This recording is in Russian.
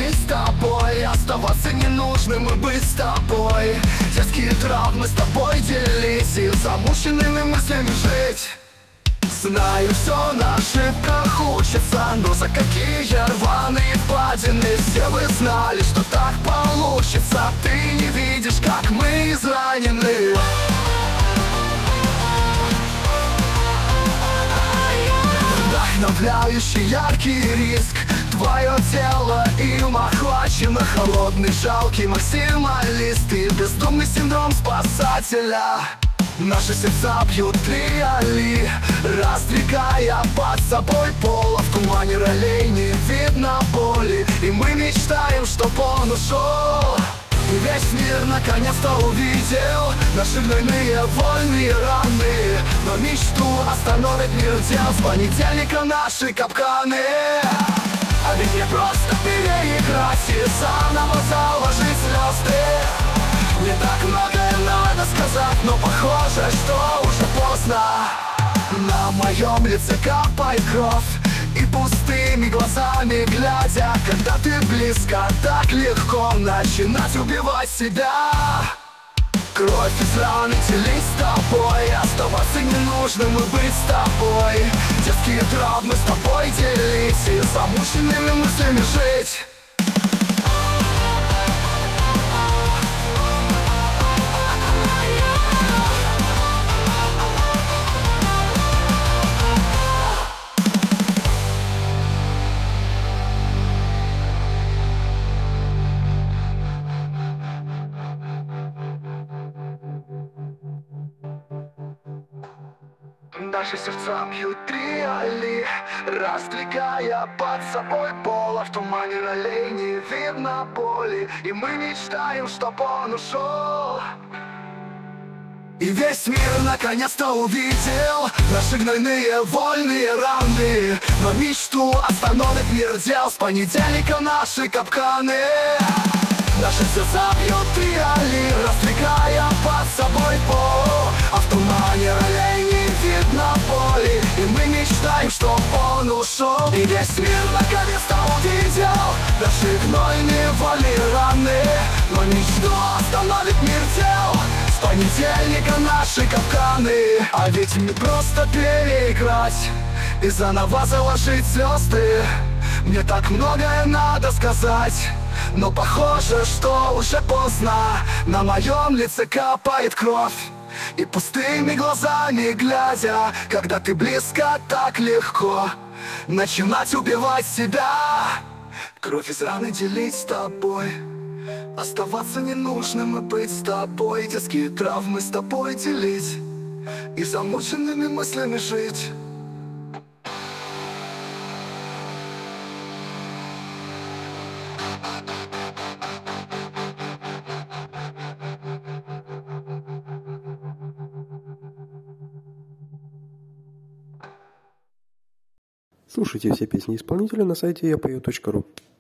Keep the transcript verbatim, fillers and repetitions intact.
делить с тобой. Оставаться ненужным и быть с тобой. Детские травмы с тобой делить и замученными мыслями жить. Знаю, все на ошибках учатся, но за какие рваные впадины? Все вы знали, что так получится. Ты не видишь, как мы изранены. Вдохновляющий яркий риск. Твое тело им охвачено. Холодный, жалкий максималист и бездумный синдром спасателя. Наши сердца бьют триали, раздвигая под собой пол. А в тумане ролей не видно боли, и мы мечтаем, чтоб он ушел. И весь мир наконец-то увидел наши гнойные вольные раны. Но мечту остановит мир дел, с понедельника наши капканы. А ведь не просто переиграть и заново заложить звезды. Не так многое надо сказать, но похоже, что уже поздно. На моем лице капает кровь, и пустыми глазами глядя, когда ты близко, так легко начинать убивать себя. Кровь из раны делить с тобой, оставаться ненужным и быть с тобой. Детские травмы с тобой делить и замученными мыслями жить. Наши сердца бьют триали, раздвигая под собой пол. А в тумане ролей не видно боли, и мы мечтаем, чтоб он ушел. И весь мир наконец-то увидел наши гнойные вольные раны. Но мечту остановит мир дел, с понедельника наши капканы. Наши сердца бьют триали, раздвигая под собой пол. А в тумане ролей не видно боли, и мы мечтаем, чтоб он ушел. И весь мир наконец-то увидел наши гнойные вольные раны. Но мечту остановит мир дел, с понедельника наши капканы. А ведь не просто переиграть и заново заложить звезды. Мне так многое надо сказать, но похоже, что уже поздно. На моем лице капает кровь, и пустыми глазами глядя, когда ты близко, так легко начинать убивать себя. Кровь из раны делить с тобой, оставаться ненужным и быть с тобой. Детские травмы с тобой делить и замученными мыслями жить. Слушайте все песни исполнителя на сайте я пою точка ру.